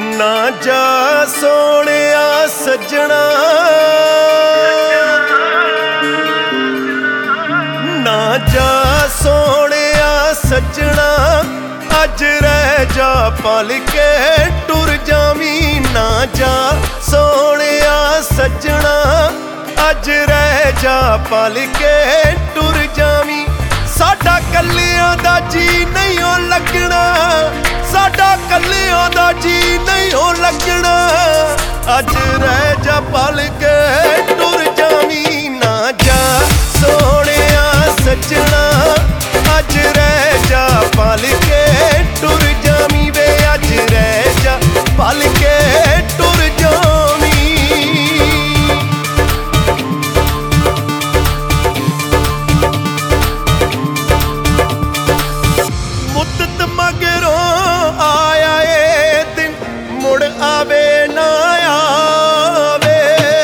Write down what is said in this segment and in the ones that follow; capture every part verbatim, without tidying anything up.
ना जा सोहणिया सज्जणा, ना जा सोहणिया सज्जणा, अज रह जा पल के टुर जावी। ना जा सोहणिया सज्जणा, अज रह जा पल के टुर जावी। साडा कल्लियां दा जी नहीं हो लगना, साडा कल्लियां दा जी नहीं हो लगना, अज रह जा पल के टुर जावी। ना जा सोहणिया सज्जणा, अज रह जा पल के टुर जावी वे, अज रह जा पल के टुर जावी। मुद्दत मगरों आया ए दिन, मुड़ आवे ना आवे,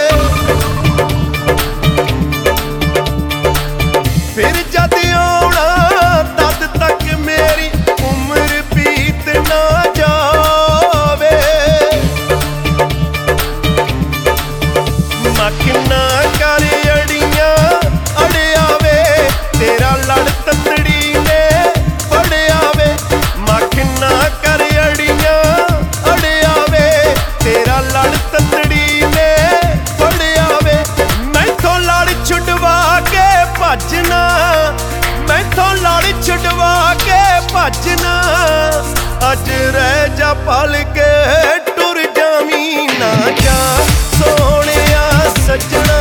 फिर जद आउणा तद तक मेरी उम्र बीत ना जावे। मख ना कर अड़ियां अड़िया वे, तेरा लड़ तंदड़ी ने फड़िया वे। मख ना कर अड़ियां अड़िया वे, तेरा लड़ तंदड़ी ने फड़िया वे। मैथों लड़ छुड़वा के भजना, मैथों लड़ छुड़वा के भजना, अज रह जा पल के टुर जावी। ना जा सोहणिया सज्जणा,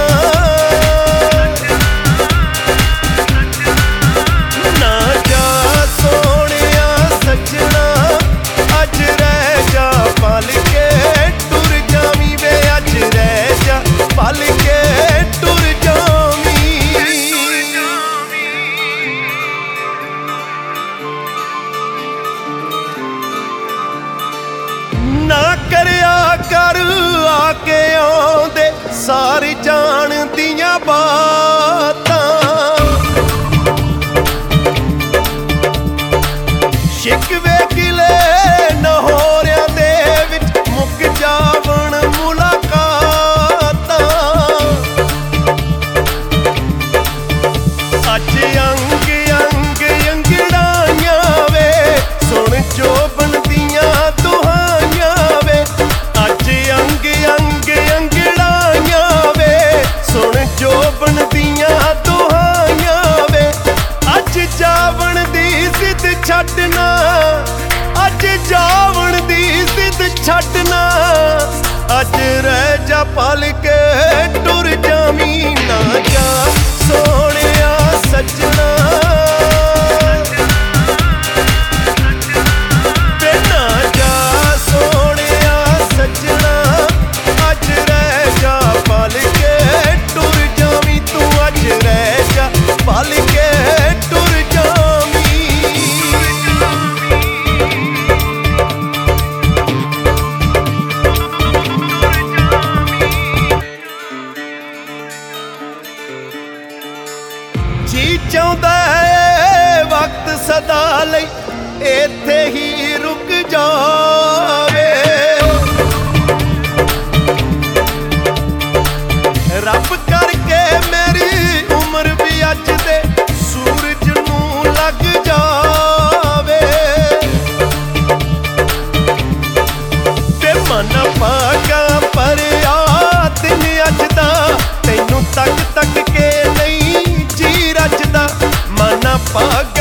ना जा सोहणिया सज्जणा, अज रह जा पल के टुर जावी वे, अज रह जा पल के टुर जावी। ना करया कर आके आउंदे सारी जान दियां बातां, शिकवे गिले नहोरियां दे विच मुक जावण मुलाकातां। अज अंग अंग अंगड़ाइयां वे, सुन जोबन दियां दुहाइयां वे। अज अंग अंग अंगड़ाइयां वे, सुन जोबन दियां दुहाइयां वे। अज जावण दी जिद छड्डना, अज जावण दी जिद छड्डना, अज रह जा पल के टुर जावी। ना जा सोहणिया सज्जणा, वे ना जा सोहणिया सज्जणा, अज रह जा पल के टुर जावी। तू अज रह जा पल के टुर जावी। जी चाहुंदा है वक्त सदा लई इत्थे ही रुक जावे, रब करके मेरी उम्र भी अज दे सूरज नूं लग जावे। ते मन पागा पर आ दिन अज दा, तैनूं तक तक के नहीं जी रजदा। मन पागा